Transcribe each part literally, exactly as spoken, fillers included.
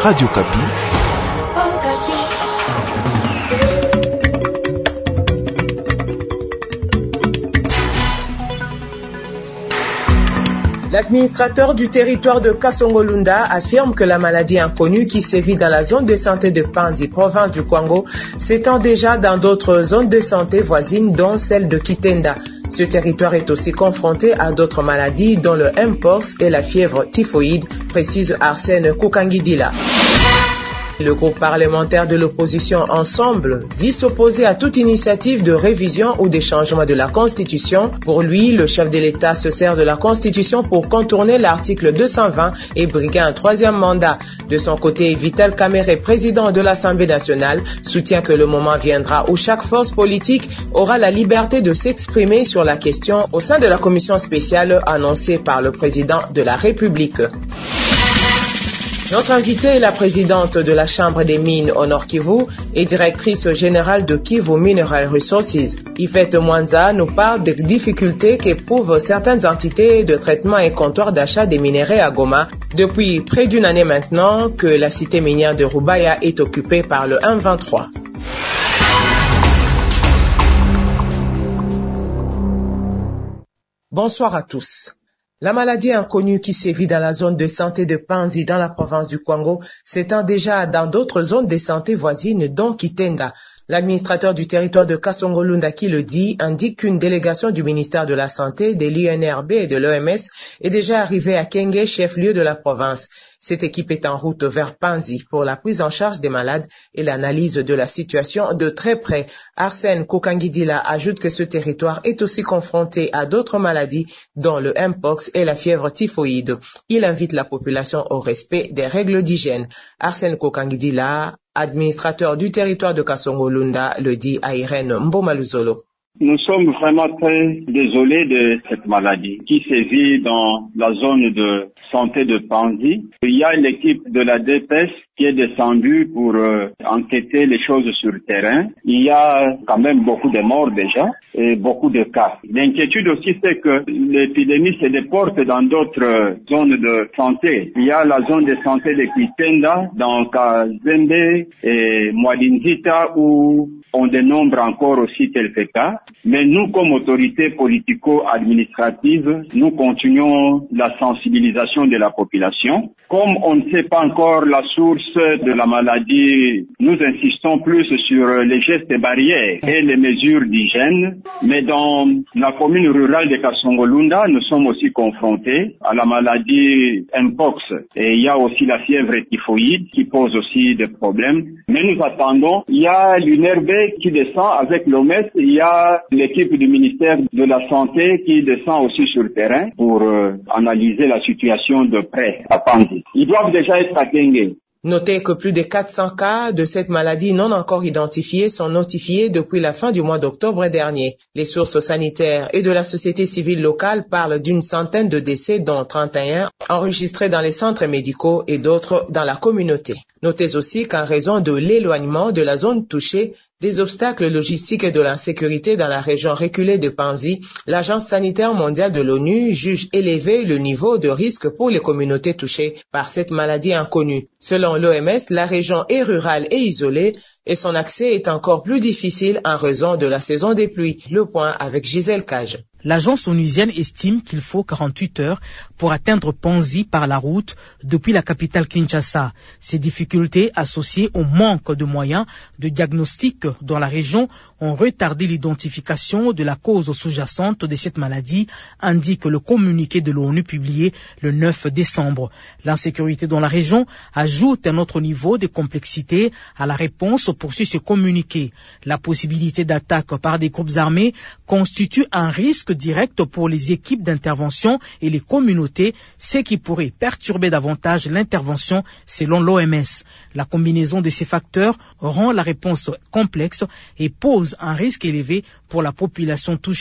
Radio Kapi. L'administrateur du territoire de Kasongo-Lunda affirme que la maladie inconnue qui sévit dans la zone de santé de Panzi, province du Kwango, s'étend déjà dans d'autres zones de santé voisines, dont celle de Kitenda. Ce territoire est aussi confronté à d'autres maladies, dont le Mpox et la fièvre typhoïde, précise Arsène Kokangidila. Le groupe parlementaire de l'opposition Ensemble dit s'opposer à toute initiative de révision ou de changement de la Constitution. Pour lui, le chef de l'État se sert de la Constitution pour contourner l'article deux cent vingt et briguer un troisième mandat. De son côté, Vital Kamerhe, président de l'Assemblée nationale, soutient que le moment viendra où chaque force politique aura la liberté de s'exprimer sur la question au sein de la commission spéciale annoncée par le président de la République. Notre invitée est la présidente de la Chambre des mines au Nord Kivu et directrice générale de Kivu Mineral Resources. Yvette Mwanza nous parle des difficultés qu'éprouvent certaines entités de traitement et comptoirs d'achat des minerais à Goma depuis près d'une année maintenant que la cité minière de Rubaya est occupée par le M vingt-trois. Bonsoir à tous. La maladie inconnue qui sévit dans la zone de santé de Panzi dans la province du Kwango s'étend déjà dans d'autres zones de santé voisines, dont Kitenda. L'administrateur du territoire de Kasongo-Lunda qui le dit indique qu'une délégation du ministère de la Santé, de l'I N R B et de l'O M S est déjà arrivée à Kenge, chef-lieu de la province. Cette équipe est en route vers Panzi pour la prise en charge des malades et l'analyse de la situation de très près. Arsène Kokangidila ajoute que ce territoire est aussi confronté à d'autres maladies, dont le Mpox et la fièvre typhoïde. Il invite la population au respect des règles d'hygiène. Arsène Kokangidila, administrateur du territoire de Kasongo-Lunda, le dit à Irène Mbomaluzolo. Nous sommes vraiment très désolés de cette maladie qui sévit dans la zone de santé de Panzi. Il y a l'équipe de la D P S qui est descendue pour euh, enquêter les choses sur le terrain. Il y a quand même beaucoup de morts déjà et beaucoup de cas. L'inquiétude aussi, c'est que l'épidémie se déporte dans d'autres zones de santé. Il y a la zone de santé de Kitenda, dans Kazembe et Mwadinzita où on dénombre encore aussi quelques cas. Mais nous, comme autorité politico-administrative, nous continuons la sensibilisation de la population. Comme on ne sait pas encore la source de la maladie, nous insistons plus sur les gestes barrières et les mesures d'hygiène. Mais dans la commune rurale de Kasongo-Lunda, nous sommes aussi confrontés à la maladie Mpox. Et il y a aussi la fièvre typhoïde qui pose aussi des problèmes. Mais nous attendons. Il y a l'U N R B qui descend avec l'O M S. Il y a l'équipe du ministère de la Santé qui descend aussi sur le terrain pour euh, analyser la situation de près à Panzi. Ils doivent déjà être à Kenge. Notez que plus de quatre cents cas de cette maladie non encore identifiés sont notifiés depuis la fin du mois d'octobre dernier. Les sources sanitaires et de la société civile locale parlent d'une centaine de décès, dont trente et un enregistrés dans les centres médicaux et d'autres dans la communauté. Notez aussi qu'en raison de l'éloignement de la zone touchée, des obstacles logistiques et de l'insécurité dans la région reculée de Panzi, l'Agence sanitaire mondiale de l'ONU juge élevé le niveau de risque pour les communautés touchées par cette maladie inconnue. Selon l'O M S, la région est rurale et isolée et son accès est encore plus difficile en raison de la saison des pluies. Le point avec Gisèle Cage. L'agence onusienne estime qu'il faut quarante-huit heures pour atteindre Panzi par la route depuis la capitale Kinshasa. Ces difficultés associées au manque de moyens de diagnostic dans la région ont retardé l'identification de la cause sous-jacente de cette maladie, indique le communiqué de l'ONU publié le neuf décembre. L'insécurité dans la région ajoute un autre niveau de complexité à la réponse, poursuit ce communiqué. La possibilité d'attaque par des groupes armés constitue un risque direct pour les équipes d'intervention et les communautés, ce qui pourrait perturber davantage l'intervention selon l'O M S. La combinaison de ces facteurs rend la réponse complexe et pose un risque élevé pour la population touchée.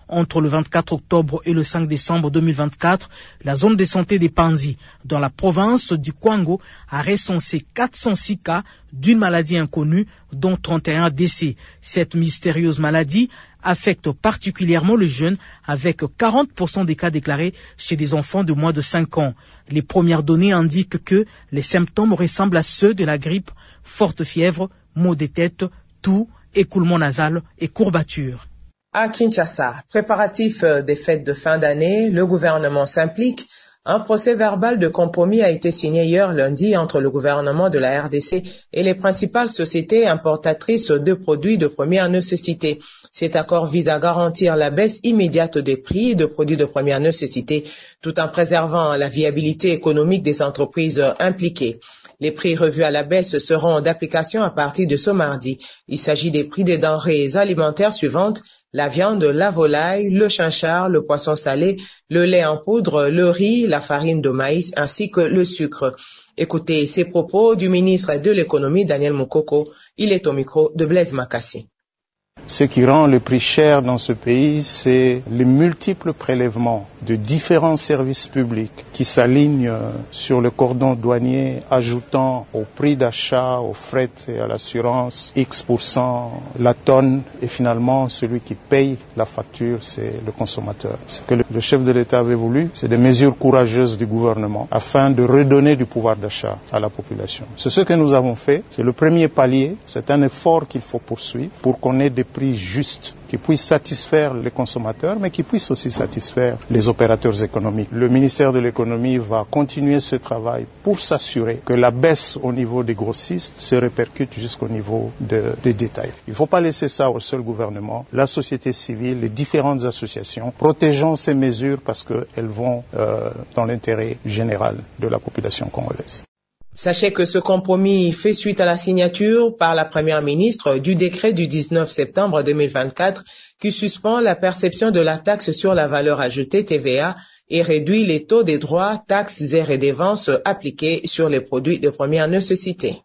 Entre le vingt-quatre octobre et le cinq décembre deux mille vingt-quatre, la zone de santé des Panzi, dans la province du Kwango, a recensé quatre cent six cas d'une maladie inconnue, dont trente et un décès. Cette mystérieuse maladie affecte particulièrement les jeunes, avec quarante pour cent des cas déclarés chez des enfants de moins de cinq ans. Les premières données indiquent que les symptômes ressemblent à ceux de la grippe: forte fièvre, maux de tête, toux, écoulement nasal et courbatures. À Kinshasa, préparatif des fêtes de fin d'année, le gouvernement s'implique. Un procès verbal de compromis a été signé hier lundi entre le gouvernement de la R D C et les principales sociétés importatrices de produits de première nécessité. Cet accord vise à garantir la baisse immédiate des prix de produits de première nécessité, tout en préservant la viabilité économique des entreprises impliquées. Les prix revus à la baisse seront d'application à partir de ce mardi. Il s'agit des prix des denrées alimentaires suivantes: la viande, la volaille, le chinchard, le poisson salé, le lait en poudre, le riz, la farine de maïs ainsi que le sucre. Écoutez ces propos du ministre de l'économie Daniel Mukoko. Il est au micro de Blaise Makassi. Ce qui rend le prix cher dans ce pays, c'est les multiples prélèvements de différents services publics qui s'alignent sur le cordon douanier, ajoutant au prix d'achat, aux frais et à l'assurance X pour cent la tonne, et finalement celui qui paye la facture, c'est le consommateur. Ce que le chef de l'État avait voulu, c'est des mesures courageuses du gouvernement afin de redonner du pouvoir d'achat à la population. C'est ce que nous avons fait, c'est le premier palier, c'est un effort qu'il faut poursuivre pour qu'on ait des prix justes, qui puissent satisfaire les consommateurs, mais qui puissent aussi satisfaire les opérateurs économiques. Le ministère de l'économie va continuer ce travail pour s'assurer que la baisse au niveau des grossistes se répercute jusqu'au niveau de, des détails. Il ne faut pas laisser ça au seul gouvernement, la société civile, les différentes associations. Protégeons ces mesures parce qu'elles vont euh, dans l'intérêt général de la population congolaise. Sachez que ce compromis fait suite à la signature par la première ministre du décret du dix-neuf septembre deux mille vingt-quatre qui suspend la perception de la taxe sur la valeur ajoutée T V A et réduit les taux des droits, taxes et redevances appliqués sur les produits de première nécessité.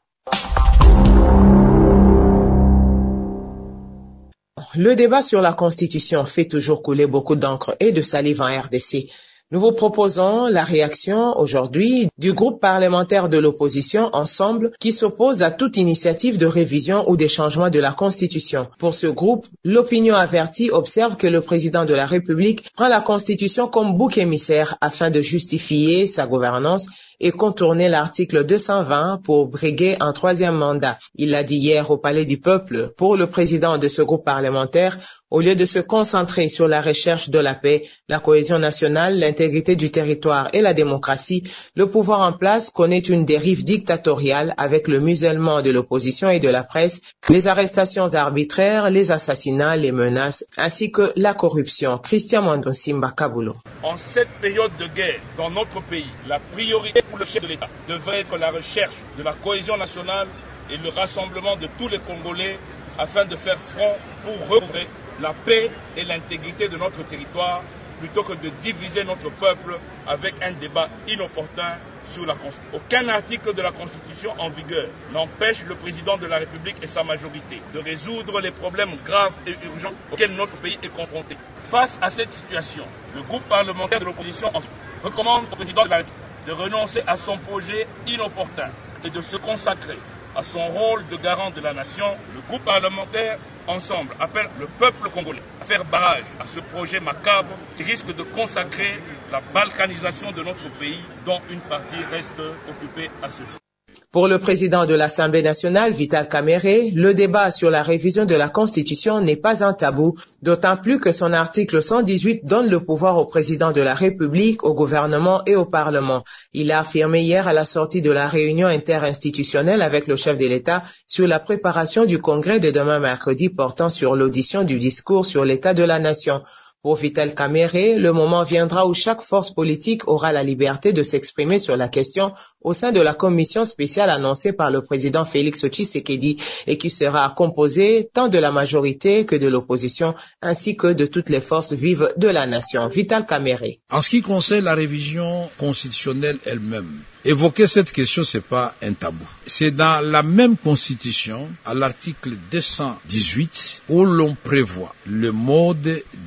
Le débat sur la Constitution fait toujours couler beaucoup d'encre et de salive en R D C. Nous vous proposons la réaction aujourd'hui du groupe parlementaire de l'opposition Ensemble qui s'oppose à toute initiative de révision ou de changement de la Constitution. Pour ce groupe, l'opinion avertie observe que le président de la République prend la Constitution comme bouc émissaire afin de justifier sa gouvernance et contourner l'article deux cent vingt pour briguer un troisième mandat. Il l'a dit hier au Palais du Peuple. Pour le président de ce groupe parlementaire, au lieu de se concentrer sur la recherche de la paix, la cohésion nationale, l'intégrité du territoire et la démocratie, le pouvoir en place connaît une dérive dictatoriale avec le musellement de l'opposition et de la presse, les arrestations arbitraires, les assassinats, les menaces, ainsi que la corruption. Christian Mwando-Simba Kabulo. En cette période de guerre dans notre pays, la priorité pour le chef de l'État devrait être la recherche de la cohésion nationale et le rassemblement de tous les Congolais afin de faire front pour recouvrer la paix et l'intégrité de notre territoire plutôt que de diviser notre peuple avec un débat inopportun sur la Constitution. Aucun article de la Constitution en vigueur n'empêche le président de la République et sa majorité de résoudre les problèmes graves et urgents auxquels notre pays est confronté. Face à cette situation, le groupe parlementaire de l'opposition recommande au président de la République de renoncer à son projet inopportun et de se consacrer à son rôle de garant de la nation. Le groupe parlementaire Ensemble appelle le peuple congolais à faire barrage à ce projet macabre qui risque de consacrer la balkanisation de notre pays dont une partie reste occupée à ce jour. Pour le président de l'Assemblée nationale, Vital Kamerhe, le débat sur la révision de la Constitution n'est pas un tabou, d'autant plus que son article cent dix-huit donne le pouvoir au président de la République, au gouvernement et au Parlement. Il a affirmé hier à la sortie de la réunion interinstitutionnelle avec le chef de l'État sur la préparation du congrès de demain mercredi portant sur l'audition du discours sur l'état de la nation. Pour Vital Kamerhe, le moment viendra où chaque force politique aura la liberté de s'exprimer sur la question au sein de la commission spéciale annoncée par le président Félix Tshisekedi et qui sera composée tant de la majorité que de l'opposition ainsi que de toutes les forces vives de la nation. Vital Kamerhe. En ce qui concerne la révision constitutionnelle elle-même, évoquer cette question, c'est pas un tabou. C'est dans la même constitution, à l'article deux cent dix-huit, où l'on prévoit le mode de sa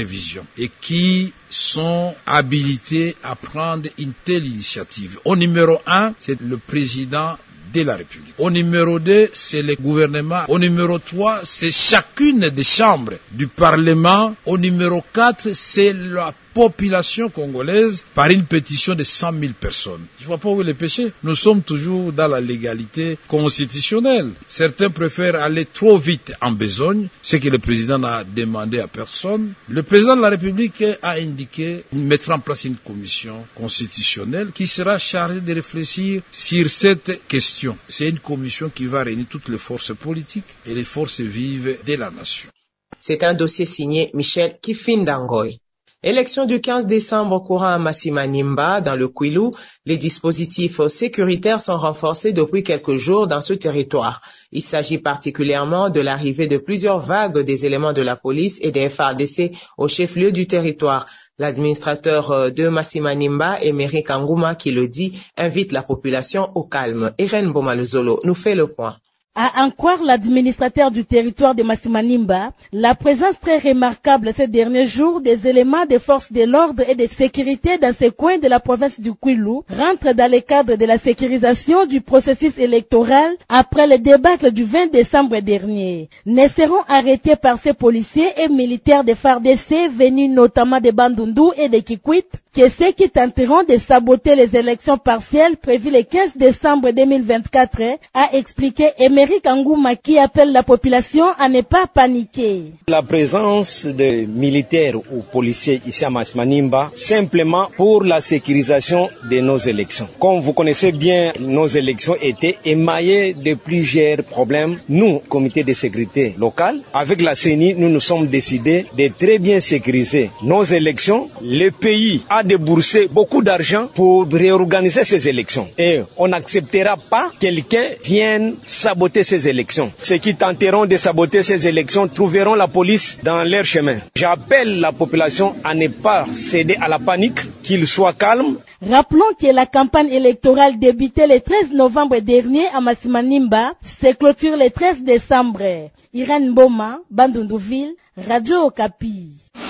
révision et qui sont habilités à prendre une telle initiative. Au numéro un, c'est le président de la République. Au numéro deux, c'est le gouvernement. Au numéro trois, c'est chacune des chambres du Parlement. Au numéro quatre, c'est la population congolaise par une pétition de cent mille personnes. Je ne vois pas où est le péché. Nous sommes toujours dans la légalité constitutionnelle. Certains préfèrent aller trop vite en besogne, ce que le président n'a demandé à personne. Le président de la République a indiqué mettre en place une commission constitutionnelle qui sera chargée de réfléchir sur cette question. C'est une commission qui va réunir toutes les forces politiques et les forces vives de la nation. C'est un dossier signé Michel Kifindangoy. Élection du quinze décembre courant à Masimanimba, dans le Kwilu, les dispositifs sécuritaires sont renforcés depuis quelques jours dans ce territoire. Il s'agit particulièrement de l'arrivée de plusieurs vagues des éléments de la police et des F A R D C au chef-lieu du territoire. L'administrateur de Masimanimba, Emery Kangouma, qui le dit, invite la population au calme. Irène Bomaluzolo nous fait le point. À en croire l'administrateur du territoire de Masimanimba, la présence très remarquable ces derniers jours des éléments des forces de l'ordre et de sécurité dans ces coins de la province du Kwilu rentre dans le cadre de la sécurisation du processus électoral après le débâcle du vingt décembre dernier. Ne seront arrêtés par ces policiers et militaires de F A R D C venus notamment de Bandundu et de Kikwit que ceux qui tenteront de saboter les élections partielles prévues le quinze décembre deux mille vingt-quatre, a expliqué Emery Kangouma, qui appelle la population à ne pas paniquer. La présence de militaires ou policiers ici à Masimanimba, simplement pour la sécurisation de nos élections. Comme vous connaissez bien, nos élections étaient émaillées de plusieurs problèmes. Nous, comité de sécurité locale, avec la C E N I, nous nous sommes décidés de très bien sécuriser nos élections. Le pays a déboursé beaucoup d'argent pour réorganiser ces élections. Et on n'acceptera pas que quelqu'un vienne saboter ces élections. Ceux qui tenteront de saboter ces élections trouveront la police dans leur chemin. J'appelle la population à ne pas céder à la panique, qu'ils soient calmes. Rappelons que la campagne électorale débutée le treize novembre dernier à Masimanimba se clôture le treize décembre. Irène Boma, Bandundouville, Radio Okapi.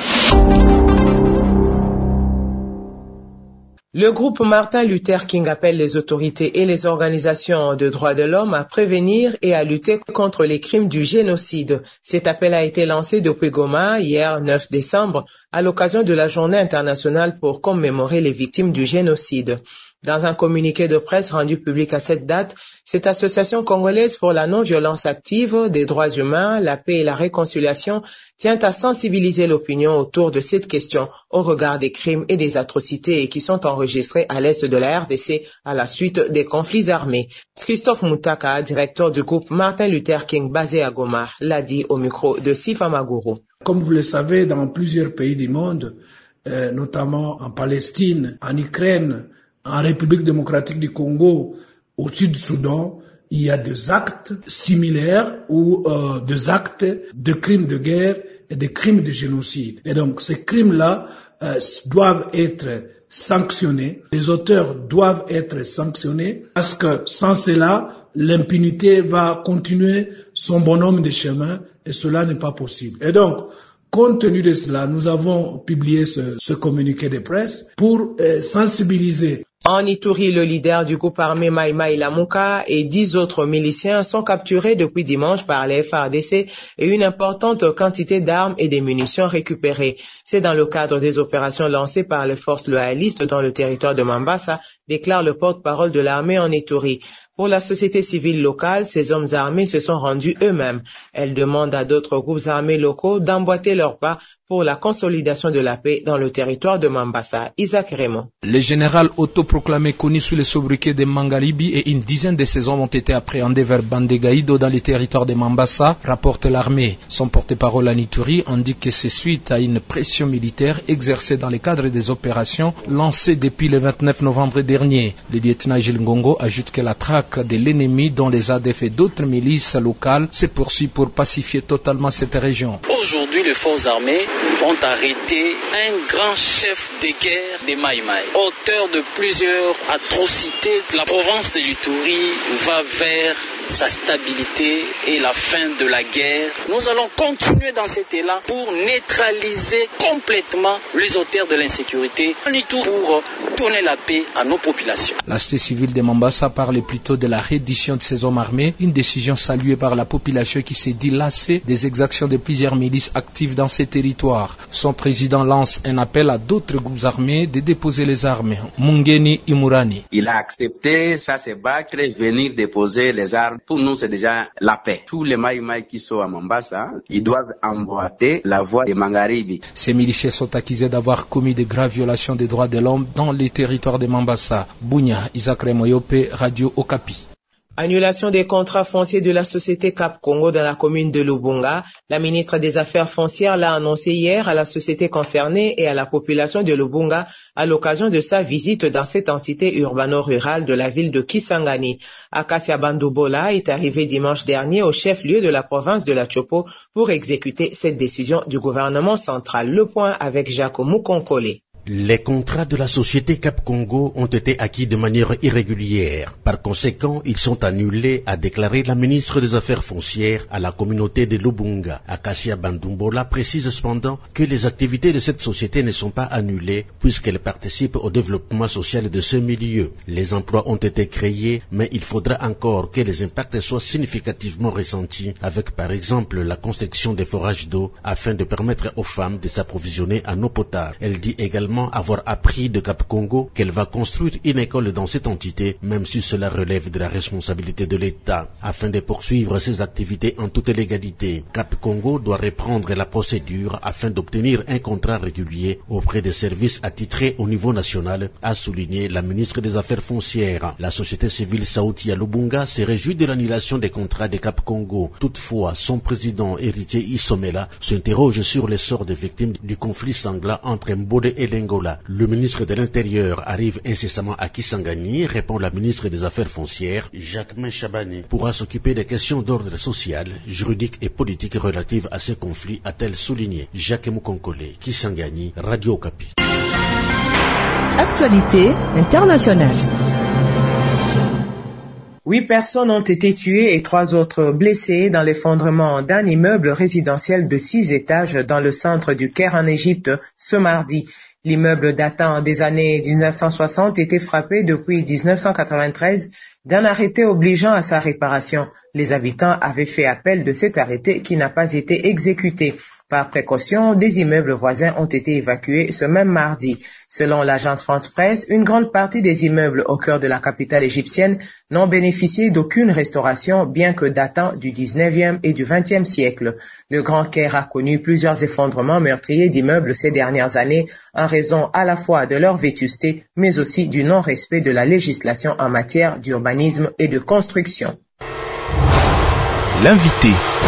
Le groupe Martin Luther King appelle les autorités et les organisations de droits de l'homme à prévenir et à lutter contre les crimes du génocide. Cet appel a été lancé depuis Goma hier neuf décembre à l'occasion de la journée internationale pour commémorer les victimes du génocide. Dans un communiqué de presse rendu public à cette date, cette association congolaise pour la non-violence active, des droits humains, la paix et la réconciliation tient à sensibiliser l'opinion autour de cette question au regard des crimes et des atrocités qui sont enregistrés à l'est de la R D C à la suite des conflits armés. Christophe Moutaka, directeur du groupe Martin Luther King basé à Goma, l'a dit au micro de Sifa Maguru. Comme vous le savez, dans plusieurs pays du monde, euh, notamment en Palestine, en Ukraine, en République démocratique du Congo, au Sud-Soudan, il y a des actes similaires ou euh, des actes de crimes de guerre et de crimes de génocide. Et donc ces crimes-là euh, doivent être sanctionnés. Les auteurs doivent être sanctionnés parce que sans cela, l'impunité va continuer son bonhomme de chemin et cela n'est pas possible. Et donc, compte tenu de cela, nous avons publié ce, ce communiqué de presse pour euh, sensibiliser. En Ituri, le leader du groupe armé Mai Mai Lamuka et dix autres miliciens sont capturés depuis dimanche par les F A R D C et une importante quantité d'armes et des munitions récupérées. C'est dans le cadre des opérations lancées par les forces loyalistes dans le territoire de Mambasa, déclare le porte-parole de l'armée en Ituri. Pour la société civile locale, ces hommes armés se sont rendus eux-mêmes. Elle demande à d'autres groupes armés locaux d'emboîter leur pas pour la consolidation de la paix dans le territoire de Mambasa. Isaac Raymond. Le général autoproclamé connu sous le sobriquet de Mangalibi et une dizaine de ses hommes ont été appréhendés vers Bandegaïdo dans le territoire de Mambasa, rapporte l'armée. Son porte-parole en Ituri indique que c'est suite à une pression militaire exercée dans le cadre des opérations lancées depuis le vingt-neuf novembre dernier. Le lieutenant Gilles Ngongo ajoute que la traque de l'ennemi, dont les A D F et d'autres milices locales, se poursuit pour pacifier totalement cette région. Aujourd'hui, les forces armées ont arrêté un grand chef de guerre des Maï Maï, auteur de plusieurs atrocités. La province de l'Ituri va vers sa stabilité et la fin de la guerre. Nous allons continuer dans cet élan pour neutraliser complètement les auteurs de l'insécurité, tout pour tourner la paix à nos populations. La société civile de Mombasa parle plutôt de la reddition de ces hommes armés, une décision saluée par la population qui s'est dit lassée des exactions de plusieurs milices actives dans ces territoires. Son président lance un appel à d'autres groupes armés de déposer les armes. Mungeni Imurani. Il a accepté, ça se battre, venir déposer les armes. Pour nous, c'est déjà la paix. Tous les Maï Maï qui sont à Mombasa, ils doivent emboîter la voie des Mangaribi. Ces miliciens sont accusés d'avoir commis de graves violations des droits de l'homme dans les territoires de Mombasa. Bunya, Isaac Remoyope, Radio Okapi. Annulation des contrats fonciers de la société Cap Congo dans la commune de Lubunga. La ministre des Affaires foncières l'a annoncé hier à la société concernée et à la population de Lubunga à l'occasion de sa visite dans cette entité urbano-rurale de la ville de Kisangani. Akasia Bandubola est arrivé dimanche dernier au chef-lieu de la province de la Chopo pour exécuter cette décision du gouvernement central. Le point avec Jacques Moukonkole. Les contrats de la société Cap Congo ont été acquis de manière irrégulière. Par conséquent, ils sont annulés, a déclaré la ministre des Affaires foncières à la communauté de Lubunga. Akasia Bandumbola précise cependant que les activités de cette société ne sont pas annulées puisqu'elle participe au développement social de ce milieu. Les emplois ont été créés, mais il faudra encore que les impacts soient significativement ressentis avec par exemple la construction des forages d'eau afin de permettre aux femmes de s'approvisionner en eau potable. Elle dit également avoir appris de Cap Congo qu'elle va construire une école dans cette entité, même si cela relève de la responsabilité de l'État. Afin de poursuivre ses activités en toute légalité, Cap Congo doit reprendre la procédure afin d'obtenir un contrat régulier auprès des services attitrés au niveau national, a souligné la ministre des Affaires foncières. La société civile Sauti à Lubunga se réjouit de l'annulation des contrats de Cap Congo. Toutefois, son président héritier Isomela s'interroge sur les sorts des victimes du conflit sanglant entre Mbode et Lengola. Le ministre de l'Intérieur arrive incessamment à Kisangani, répond la ministre des Affaires foncières, Jacquemin Chabani, pourra s'occuper des questions d'ordre social, juridique et politique relatives à ces conflits, a-t-elle souligné. Jacques Moukonkole, Kisangani, Radio Okapi. Actualité internationale. Huit personnes ont été tuées et trois autres blessées dans l'effondrement d'un immeuble résidentiel de six étages dans le centre du Caire en Égypte ce mardi. L'immeuble datant des années dix-neuf cent soixante était frappé depuis dix-neuf cent quatre-vingt-treize d'un arrêté obligeant à sa réparation. Les habitants avaient fait appel de cet arrêté qui n'a pas été exécuté. Par précaution, des immeubles voisins ont été évacués ce même mardi. Selon l'agence France-Presse, une grande partie des immeubles au cœur de la capitale égyptienne n'ont bénéficié d'aucune restauration, bien que datant du dix-neuvième et du vingtième siècle. Le Grand Caire a connu plusieurs effondrements meurtriers d'immeubles ces dernières années en raison à la fois de leur vétusté, mais aussi du non-respect de la législation en matière d'urbanisme et de construction. L'invité.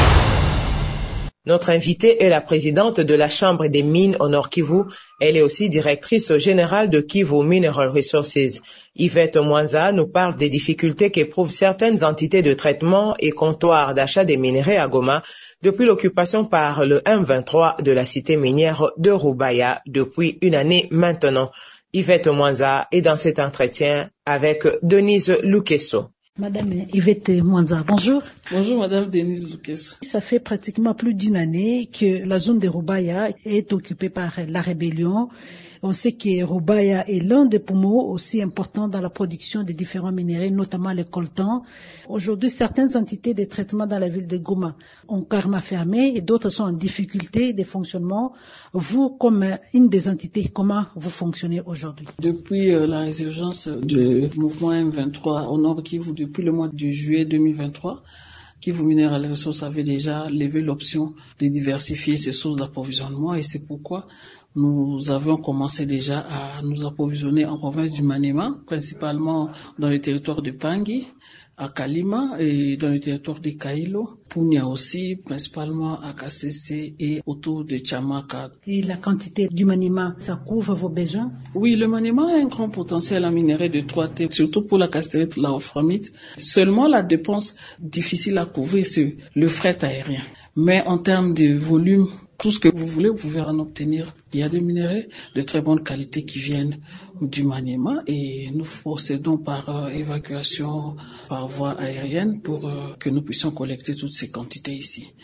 Notre invitée est la présidente de la Chambre des mines au Nord Kivu. Elle est aussi directrice générale de Kivu Mineral Resources. Yvette Mwanza nous parle des difficultés qu'éprouvent certaines entités de traitement et comptoirs d'achat des minerais à Goma depuis l'occupation par le M vingt-trois de la cité minière de Rubaya depuis une année maintenant. Yvette Mwanza est dans cet entretien avec Denise Lukeso. Madame Yvette Mwanza, bonjour. Bonjour Madame Denise Lukeso. Ça fait pratiquement plus d'une année que la zone de Rubaya est occupée par la rébellion. On sait que Rubaya est l'un des poumons aussi importants dans la production des différents minéraux, notamment le coltan. Aujourd'hui, certaines entités de traitement dans la ville de Goma ont carrément fermé et d'autres sont en difficulté de fonctionnement. Vous, comme une des entités, comment vous fonctionnez aujourd'hui? Depuis euh, la résurgence du mouvement M vingt-trois au Nord Kivu, depuis le mois de juillet deux mille vingt-trois, Kivu Mineral Resources avait déjà levé l'option de diversifier ses sources d'approvisionnement et c'est pourquoi nous avions commencé déjà à nous approvisionner en province du Maniema, principalement dans le territoire de Pangui, à Kalima et dans le territoire de Kailo, Punya aussi, principalement à K C C et autour de Chamaka. Et la quantité du Maniema, ça couvre vos besoins? Oui, le Maniema a un grand potentiel en minerai de trois T, surtout pour la casterite, la wolframite. Seulement la dépense difficile à couvrir, c'est le fret aérien. Mais en termes de volume Tout ce que vous voulez, vous pouvez en obtenir. Il y a des minerais de très bonne qualité qui viennent du Maniema et nous procédons par euh, évacuation par voie aérienne pour euh, que nous puissions collecter toutes ces quantités ici.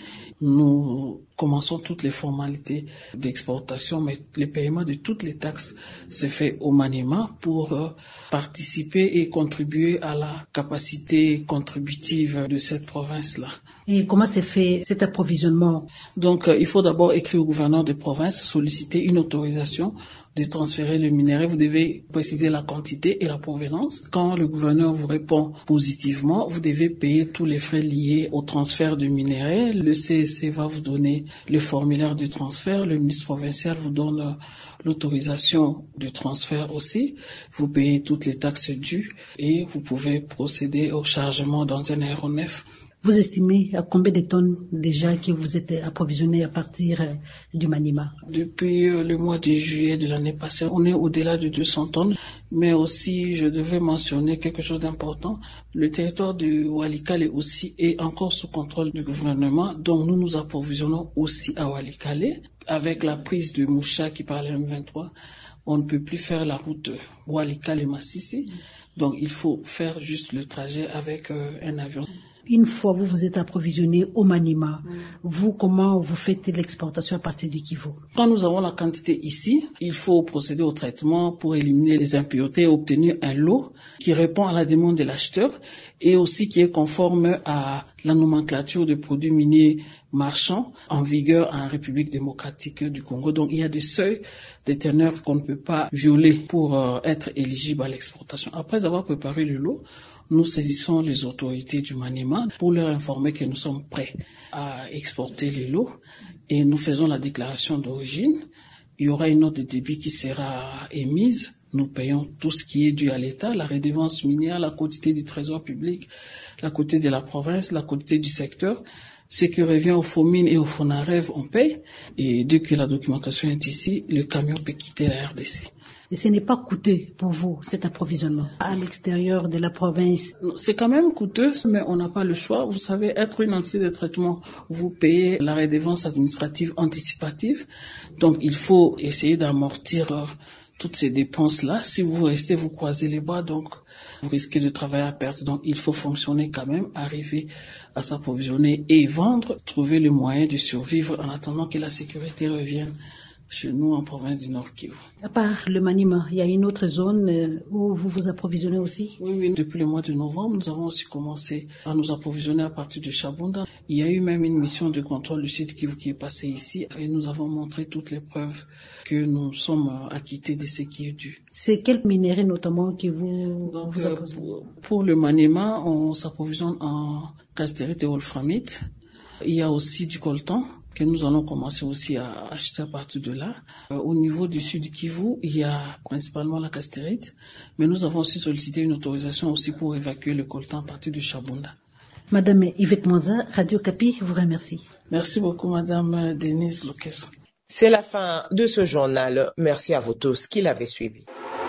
Nous commençons toutes les formalités d'exportation, mais le paiement de toutes les taxes se fait au Maniema pour euh, participer et contribuer à la capacité contributive de cette province-là. Et comment s'est fait cet approvisionnement? Donc, euh, il faut d'abord écrire au gouverneur de province, solliciter une autorisation de transférer le minerai. Vous devez préciser la quantité et la provenance. Quand le gouverneur vous répond positivement, vous devez payer tous les frais liés au transfert du minerai. Le C S C va vous donner le formulaire du transfert. Le ministre provincial vous donne euh, l'autorisation du transfert aussi. Vous payez toutes les taxes dues et vous pouvez procéder au chargement dans un aéronef. Vous estimez à combien de tonnes déjà que vous êtes approvisionné à partir du Maniema? Depuis le mois de juillet de l'année passée, on est au-delà de deux cents tonnes. Mais aussi, je devais mentionner quelque chose d'important. Le territoire de Walikale aussi est encore sous contrôle du gouvernement. Donc nous nous approvisionnons aussi à Walikale. Avec la prise de Moucha qui parlait M vingt-trois, on ne peut plus faire la route Walikale-Massissi. Donc il faut faire juste le trajet avec euh, un avion. Une fois vous vous êtes approvisionné au Maniema, vous, comment vous faites l'exportation à partir du Kivu? Quand nous avons la quantité ici, il faut procéder au traitement pour éliminer les impuretés et obtenir un lot qui répond à la demande de l'acheteur et aussi qui est conforme à la nomenclature de produits miniers marchands en vigueur en République démocratique du Congo. Donc il y a des seuils, des teneurs qu'on ne peut pas violer pour euh, être éligible à l'exportation. Après avoir préparé le lot, nous saisissons les autorités du Maniema pour leur informer que nous sommes prêts à exporter les lots et nous faisons la déclaration d'origine. Il y aura une note de débit qui sera émise. Nous payons tout ce qui est dû à l'État, la redevance minière, la quotité du trésor public, la quotité de la province, la quotité du secteur. Ce qui revient au FOMIN et au FONAREV, on paye. Et dès que la documentation est ici, le camion peut quitter la R D C. Et ce n'est pas coûteux pour vous, cet approvisionnement, à l'extérieur de la province? C'est quand même coûteux, mais on n'a pas le choix. Vous savez, être une entité de traitement, vous payez la redevance administrative anticipative. Donc, il faut essayer d'amortir euh, toutes ces dépenses-là. Si vous restez, vous croisez les bras, donc vous risquez de travailler à perte. Donc, il faut fonctionner quand même, arriver à s'approvisionner et vendre, trouver le moyen de survivre en attendant que la sécurité revienne chez nous en province du Nord Kivu. À part le Maniema, il y a une autre zone où vous vous approvisionnez aussi? Oui, oui. Depuis le mois de novembre, nous avons aussi commencé à nous approvisionner à partir de Chabunda. Il y a eu même une mission de contrôle du Sud Kivu qui est passée ici et nous avons montré toutes les preuves que nous sommes acquittés de ce qui est dû. C'est quel minerai notamment que vous, Donc, vous euh, pour, pour le Maniema, on s'approvisionne en castérite et wolframite. Il y a aussi du coltan que nous allons commencer aussi à acheter à partir de là. Euh, au niveau du sud Kivu, il y a principalement la castérite, mais nous avons aussi sollicité une autorisation aussi pour évacuer le coltan à partir de Chabunda. Madame Yvette Monza, Radio Kapi, vous remercie. Merci beaucoup, Madame Denise Lokes. C'est la fin de ce journal. Merci à vous tous qui l'avez suivi.